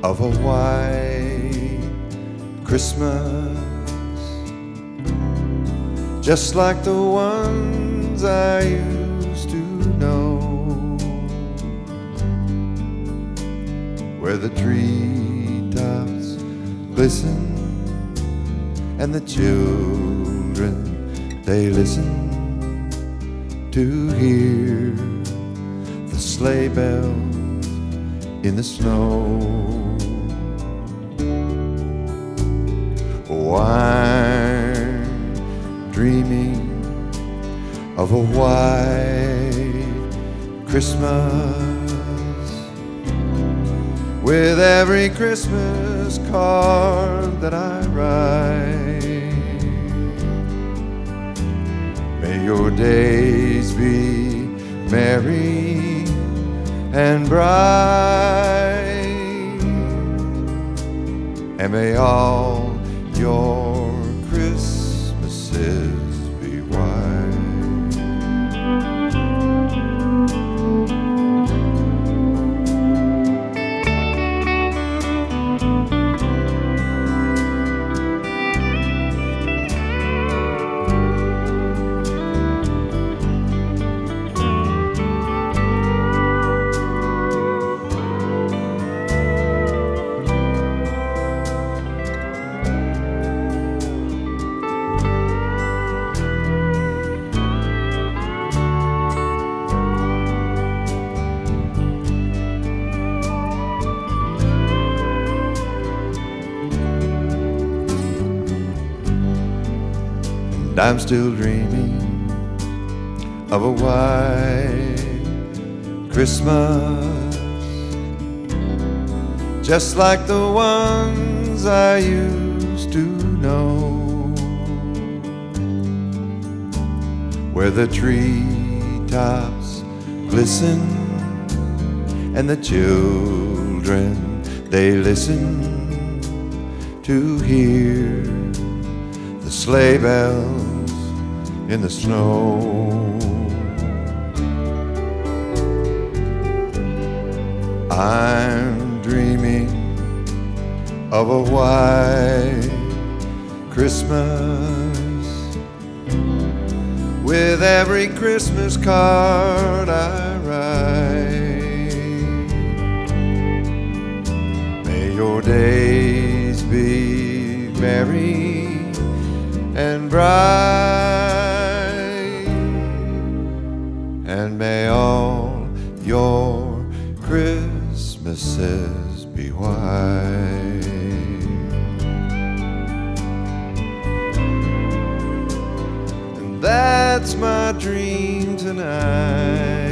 of a white Christmas, just like the ones I used to know, where the treetops glisten and the children, they listen to hear the sleigh bells in the snow. Oh, I'm dreaming of a white Christmas, with every Christmas card that I write. May your days be merry and bright, and may all your Christmases be white. And I'm still dreaming of a white Christmas, just like the ones I used to know, where the treetops glisten and the children, they listen to hear the sleigh bells in the snow. I'm dreaming of a white Christmas, with every Christmas card I write. May your days be merry and bright, and may all your Christmases be white. And that's my dream tonight.